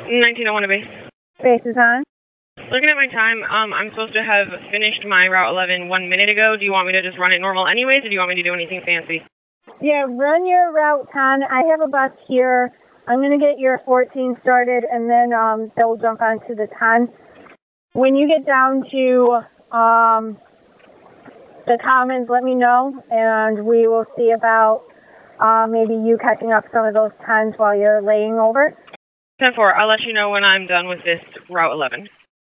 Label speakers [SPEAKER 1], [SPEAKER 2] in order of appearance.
[SPEAKER 1] 1901 to base.
[SPEAKER 2] Base is on.
[SPEAKER 1] Looking at my time, I'm supposed to have finished my Route 11 1 minute ago. Do you want me to just run it normal anyways, or do you want me to do anything fancy?
[SPEAKER 2] Yeah, run your Route 10. I have a bus here. I'm going to get your 14 started, and then they'll jump onto the 10. When you get down to the Commons, let me know, and we will see about maybe you catching up some of those 10s while you're laying over.
[SPEAKER 1] 10-4, I'll let you know when I'm done with this Route 11.